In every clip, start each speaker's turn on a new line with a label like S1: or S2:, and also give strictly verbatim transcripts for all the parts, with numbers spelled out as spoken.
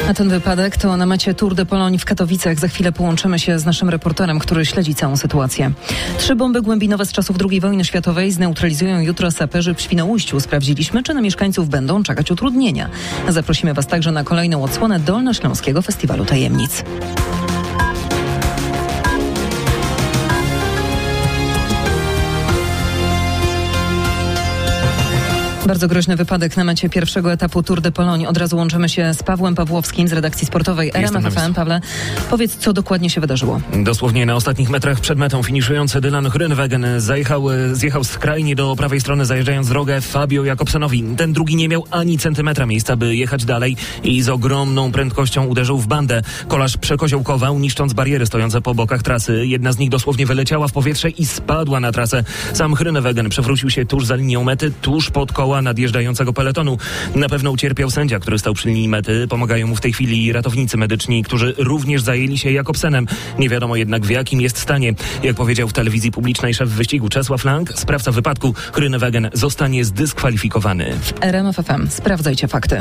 S1: A ten wypadek to na mecie Tour de Pologne w Katowicach. Za chwilę połączymy się z naszym reporterem, który śledzi całą sytuację. Trzy bomby głębinowe z czasów drugiej wojny światowej zneutralizują jutro saperzy w Świnoujściu. Sprawdziliśmy, czy na mieszkańców będą czekać utrudnienia. Zaprosimy Was także na kolejną odsłonę Dolnośląskiego Festiwalu Tajemnic. Bardzo groźny wypadek na mecie pierwszego etapu Tour de Pologne. Od razu łączymy się z Pawłem Pawłowskim z redakcji sportowej R M F F M. Pawle, powiedz, co dokładnie się wydarzyło.
S2: Dosłownie na ostatnich metrach przed metą finiszujący Dylan Groenewegen zajechał, zjechał skrajnie do prawej strony, zajeżdżając drogę Fabio Jakobsenowi. Ten drugi nie miał ani centymetra miejsca, by jechać dalej i z ogromną prędkością uderzył w bandę. Kolarz przekoziołkował, niszcząc bariery stojące po bokach trasy. Jedna z nich dosłownie wyleciała w powietrze i spadła na trasę. Sam Groenewegen przewrócił się tuż za linią mety, tuż pod koła nadjeżdżającego peletonu. Na pewno ucierpiał sędzia, który stał przy linii mety. Pomagają mu w tej chwili ratownicy medyczni, którzy również zajęli się Jakobsenem. Nie wiadomo jednak, w jakim jest stanie. Jak powiedział w telewizji publicznej szef wyścigu Czesław Lang, sprawca wypadku Groenewegen zostanie zdyskwalifikowany.
S1: W R M F F M sprawdzajcie fakty.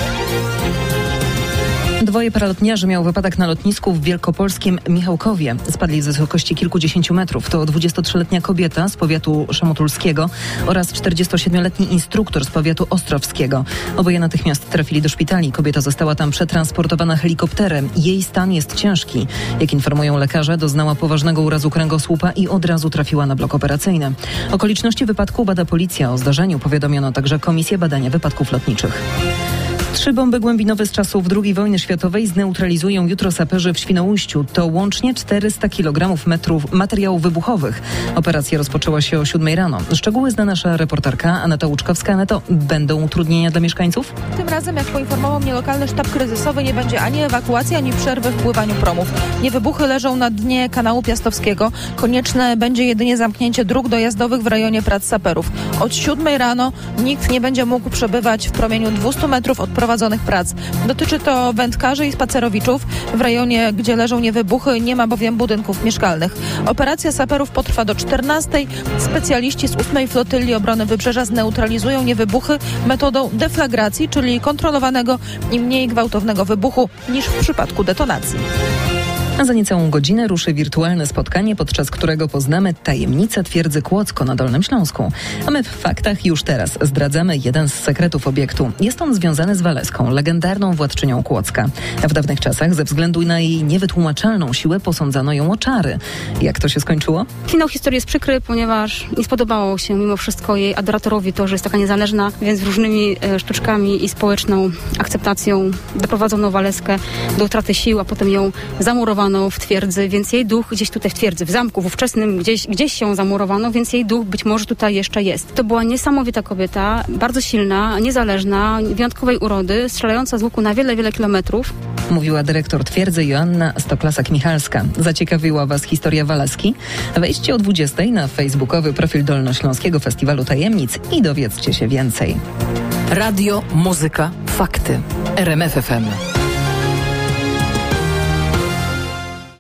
S1: Dwoje paralotniarzy miało wypadek na lotnisku w wielkopolskim Michałkowie. Spadli z wysokości kilkudziesięciu metrów. To dwudziestotrzyletnia kobieta z powiatu szamotulskiego oraz czterdziestosiedmioletni instruktor z powiatu ostrowskiego. Oboje natychmiast trafili do szpitali. Kobieta została tam przetransportowana helikopterem. Jej stan jest ciężki. Jak informują lekarze, doznała poważnego urazu kręgosłupa i od razu trafiła na blok operacyjny. Okoliczności wypadku bada policja. O zdarzeniu powiadomiono także Komisję Badania Wypadków Lotniczych. Trzy bomby głębinowe z czasów drugiej wojny światowej zneutralizują jutro saperzy w Świnoujściu. To łącznie czterysta kilogramów metrów materiałów wybuchowych. Operacja rozpoczęła się o siódmej rano. Szczegóły zna nasza reporterka Aneta Łuczkowska. Aneto, będą utrudnienia dla mieszkańców?
S3: Tym razem, jak poinformował mnie lokalny sztab kryzysowy, nie będzie ani ewakuacji, ani przerwy w pływaniu promów. Niewybuchy leżą na dnie kanału Piastowskiego. Konieczne będzie jedynie zamknięcie dróg dojazdowych w rejonie prac saperów. Od siódmej rano nikt nie będzie mógł przebywać w promieniu dwustu metrów od prowadzonych prac. Dotyczy to wędkarzy i spacerowiczów. W rejonie, gdzie leżą niewybuchy, nie ma bowiem budynków mieszkalnych. Operacja saperów potrwa do czternastej. Specjaliści z ósmej Flotyli Obrony Wybrzeża zneutralizują niewybuchy metodą deflagracji, czyli kontrolowanego i mniej gwałtownego wybuchu niż w przypadku detonacji.
S1: A za niecałą godzinę ruszy wirtualne spotkanie, podczas którego poznamy tajemnicę twierdzy Kłodzko na Dolnym Śląsku. A my w faktach już teraz zdradzamy jeden z sekretów obiektu. Jest on związany z Waleską, legendarną władczynią Kłodzka. W dawnych czasach ze względu na jej niewytłumaczalną siłę posądzano ją o czary. Jak to się skończyło?
S4: Finał historii jest przykry, ponieważ nie spodobało się mimo wszystko jej adoratorowi to, że jest taka niezależna, więc różnymi e, sztuczkami i społeczną akceptacją doprowadzono Waleskę do utraty sił, a potem ją zamurowano w twierdzy, więc jej duch gdzieś tutaj w twierdzy, w zamku, w ówczesnym gdzieś, gdzieś się zamurowano, więc jej duch być może tutaj jeszcze jest. To była niesamowita kobieta, bardzo silna, niezależna, wyjątkowej urody, strzelająca z łuku na wiele, wiele kilometrów.
S1: Mówiła dyrektor twierdzy Joanna Stoklasak-Michalska. Zaciekawiła Was historia Waleski? Wejdźcie o dwudziestej na facebookowy profil Dolnośląskiego Festiwalu Tajemnic i dowiedzcie się więcej.
S5: Radio, muzyka, fakty. R M F F M.